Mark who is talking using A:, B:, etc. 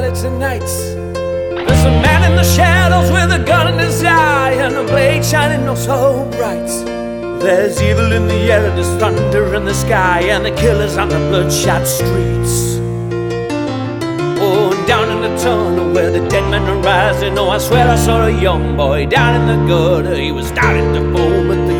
A: silence at nights. There's a man in the shadows with a gun in his eye and a blade shining oh so bright. There's evil in the air and there's thunder in the sky and the killers on the bloodshot streets. Oh, and down in the tunnel where the dead men are rising, oh, I swear I saw a young boy down in the gutter. He was starting to foam at the